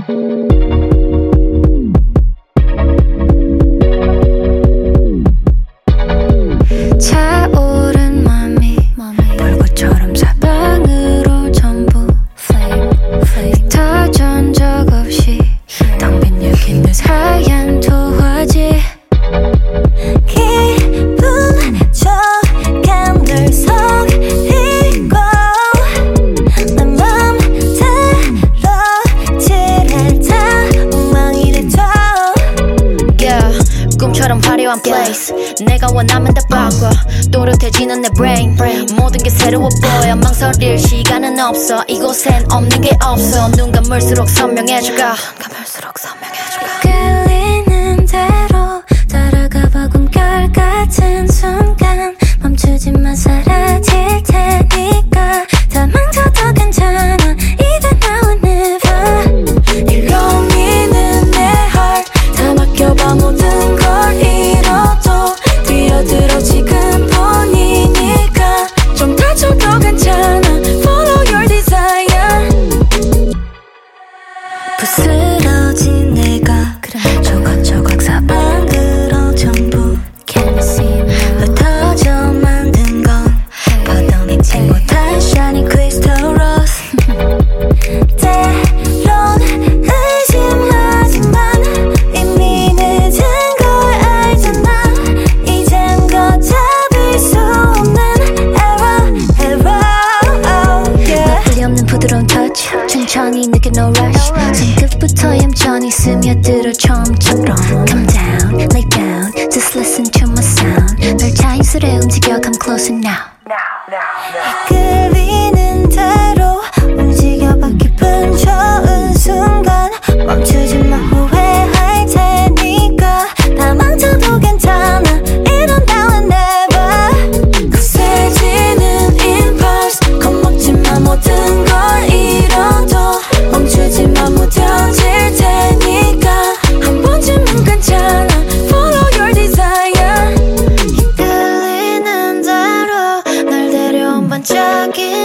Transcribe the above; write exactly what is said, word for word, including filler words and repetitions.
차오른 맘이 불꽃처럼 사방으로 전부 flame, flame. 터전 적 없이 텅 빈 여긴 듯 하얀 도화지 기분 좋게 늘 속이고 내 맘대로 지랄 다 엉망이 돼도 Yeah, 꿈처럼 화려한 place 내가 원하면 다 바꿔 또렷해지는 내 brain 모든 게 새로워 보여 망설일 시간은 없어 이곳엔 없는 게 없어 눈 감을수록 선명해져가 감을수록 선명해져가 끌리는 대로 따라가봐 꿈결 같은 순간 멈추지만 사라질 테니까 다 망쳐도 괜찮아 이제 now or never 일로 미는 내 heart 다 맡겨봐 모든 걸 잃어도 뛰어들어 지금 본이니까 좀 다쳐도 괜찮아 follow your desire 부스러진 내가 조각조각 사방으로 전부 흩어져 만든 건 걷어내지 못한 shiny crystal rose 때론 의심하지만 이미 늦은 걸 알잖아 이젠 걷잡을 수 없는 error error oh, yeah. 나쁘리 없는 부드러운 touch 천천히 느껴 no rush 손끝부터 얌전히 스며들어 처음처럼 Come down, lay down, just listen to my sound 널 자연스레 움직여 come closer now 이끌리는 대로 움직여봐 기분 좋은 순간 멈추지 마 후회할 테니까 다 망쳐도 괜찮아 이런 now and never 거세지는 impulse 겁먹지 마 모든 걸 잃어도 멈추지 마 무뎌질 테니까 한 번쯤은 괜찮아 follow your desire 이끌리는 대로 날 데려온 반짝이